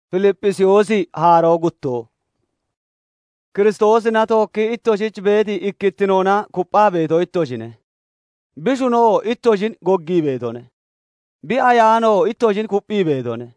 Filiphisiyosi haaroo guttoo. Kiristoosi na tokki ittosich beeti ikkittinona kuphaa beeto ittoshine. Bishunoo ittoshin goggii beetone. Bi ayaanoo ittoshin kuphii beetone.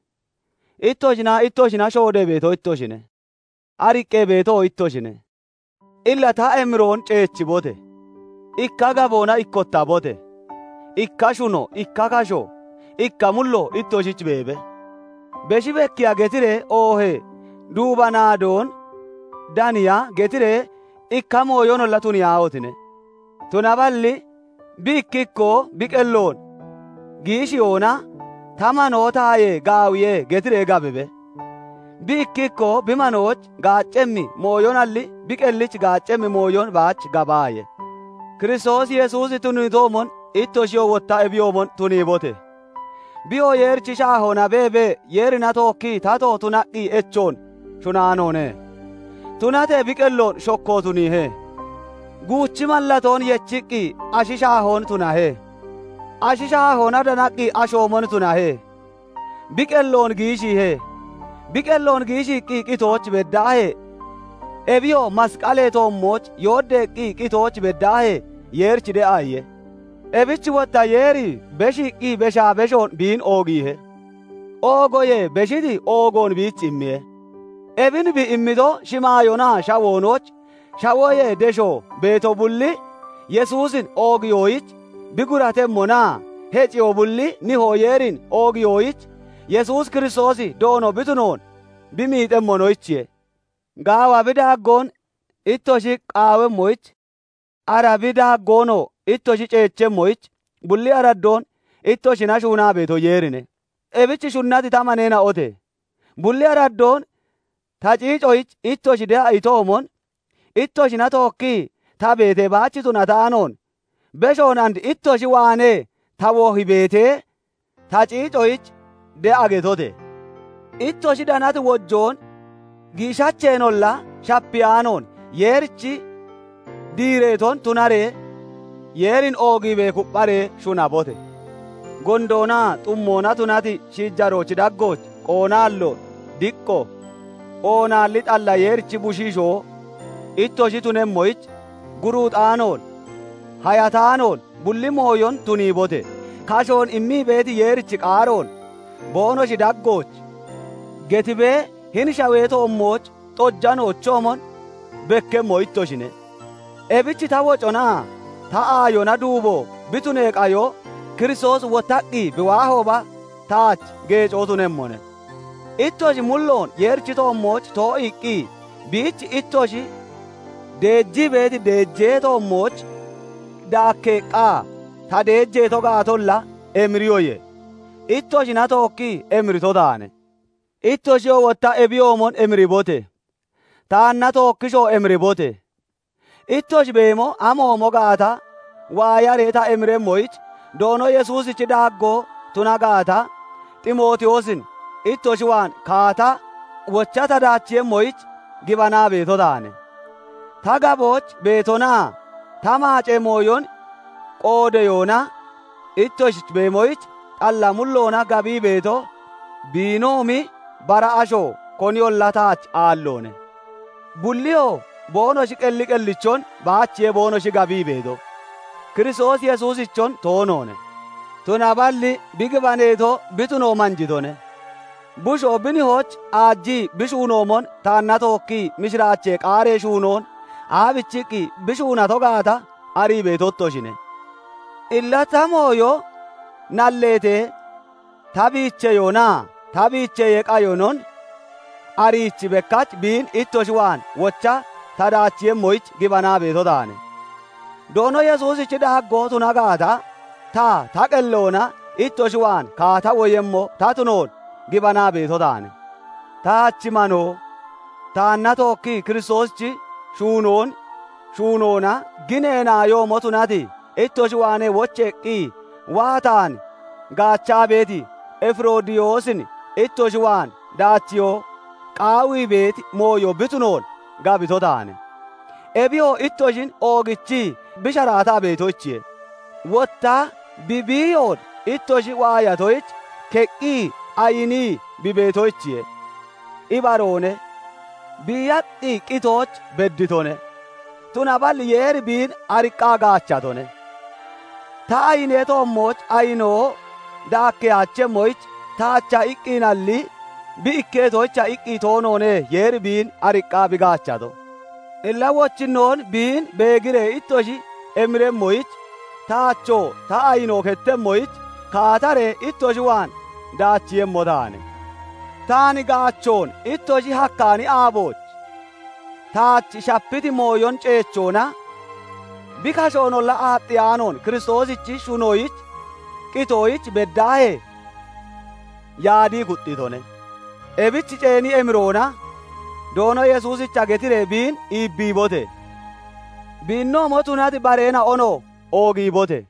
Ittoshina shoode beeto ittoshine. Ariqqee beetoo ittoshine. Illa ta emiroon ceechi bote. Ikka gaboona ikkotta bote. Ikka shuno ikka kasho ikka mullo ittoshich beebe. Beshi bekkiya getire oohe duuba naadoon daniya getire ikka mooyonolla tuniyaawotine. Tunaballi bi ikkikkoo biqelloon giishiyoona tamanoo taaye gaawiye getire gabebe. Bi ikkikkoo bimanooch gaaccemmi mooyonalli biqellich gaaccemmi mooyon baach gabaaye. Kiristoos Yesuusi tunitoomon ittoshiyo wotta ebiyoomon tuniibote. Biyo yeerichi shaahona beebe yeerina tokki tato tunaqqi echoon shunaanone. Tunate biqelloon shokkoo tunihe. Guuchi mallatoon yechiqqi ashi shaahoon tunahe. Ashi shaahona danaqqi ashoomon tunahe. Biqelloon giishihe. Biqelloon giishiqqi qitooch beddaahe. Ebiyo masqalee toommoch yooddeeqqi qitooch beddaahe yeerichi de'aayye. Ebichi wotta yeeri beshiqqi beshaa beshoon biin oogiihe. Oogoye beshiti oogoon biich immiye. Ebin bi immito shimaayonaa shawoonoch shawoye deshoo beeto bulli Yesuusin oogiyooyich bi guratemmonaa heciyo bulli nihoo yeerin oogiyooyich Yesuus Kiristoosi doono bitunoon bi miixemmonoichiye. Gaawa bi daaggoon ittoshi qaawemmoyich ara bi daaggoonoo ittoshi ceechemmoyich bulli araddoon ittoshina shuunaa beeto yeerine. Ebichi shunnati tamaneena ote. Bulli araddoon ta ciicoyich ittoshi de'a itoomon ittoshina tokki ta beete baachituna taanoon beshoon and ittoshi waanee ta woohi beetee ta ciicoyich de'a getote. Ittoshi danati wojjoon giishacheenolla shappiyaanoon yeerichi diireeton tunaree yeerin oogiibee kupharee shunabote. Gondoonaa xummoona tunati shiijjaroochi daggooch qoonaallo diqqo oonaalli xalla yeerichi bushiishoo ittoshi tunemmoyich guruuxaanoon hayataanoon bulli mooyon tuniibote. Kashoon immii beeti yeerichi qaaroon boonoshi daggooch getibee hin shawee toommoch xojjanoochoomon bekkemmo ittoshine. Ebichi ta woconaa ta aayona duubo bitunee qayo Kiristoos wottaqqi biwaahooba taach geecoo tunemmone. Ittoshi mulloon yeerichi toommoch too'iqqi biich ittoshi deejjii beeti deejjee toommoch daakkeeqqaa ta deejjee togaatolla emiriyoye. Ittoshi na tokki emirito taane. Ittoshiyoo wotta ebiyoomon emiribote. Taanna tokkishoo emiribote. Ittoshi beemo amoomo gaata waayaree ta emiremmoyich doono Yesuusichi daaggoo tuna gaata Ximootiyoosin ittoshi waan kaata wocha ta daachiyemmoyich gibanaa beeto taane. Ta gabooch beetonaa ta maacee mooyon qoodeyoona ittoshich beemoyich xalla mulloona gabii beeto biinoomi bara ashoo konyolla taach aalloone. Bulliyoo boonoshi qelli qellichon baachiyee boonoshi gabii beeto. Kiristoos Yesuusichon toonoone. Tunaballi bigibaneeto bitunoo manjitone. Bushoo binihooch aajjii bishuunoomon taanna tokki mishiraachee qaaree shuunoon aabichiqqi bishuuna togaata arii beetottoshine. Illa ta mooyo nalleetee ta biicheyoonaa ta biicheyee qayonon ariichi bekkach biin ittoshi waan wocha ta daachiyemmoyich gibanaa beeto taane. Doono Yesuusichi daaggoo tuna gaata ta qelloona ittoshi waan kaata woyemmo ta tunoon gibanaa beeto taane. Taachi manoo taanna tokki Kiristoosichi shuunoona gineenaa yoomo tunati ittoshi waanee wocheeqqi waataan gaachaa beeti Efroodiyoosin ittoshi waan daachiyoo qaawii beeti mooyo bitunoon gabito taane. Ebiyoo ittoshin oogichi bisharaataa beetochiye. Wotta bibiyoon ittoshi waayatoyich keqqii ayinii bibeetochiye. ibaroone biyaqqi qitooch bedditone tuna balli yeeri biin ariqqaa gaachatone ta ayinee toommoch ayinoo daakkeyache moyich taacha iqqinalli bi ikkeetocha iqqii toonoone yeeri biin ariqqaa bigaachato illa wochinnoon biin beegire ittoshi emiremmoyich taacho ta ayinoo kettemmoyich kaatare ittoshi waan daachiyemmo taane taani gaachoon ittoshi hakkaani aaboch taach shappiti mooyon ceechoona bikashoonolla aaxxiyaanon kiristoosichi shunoyich qitooyich beddaahe yaadii kuxxitone ebichi ceeni emiroona doono yesuusicha getire biin iibbiibote biinnoo motunati bareena ono oogiibote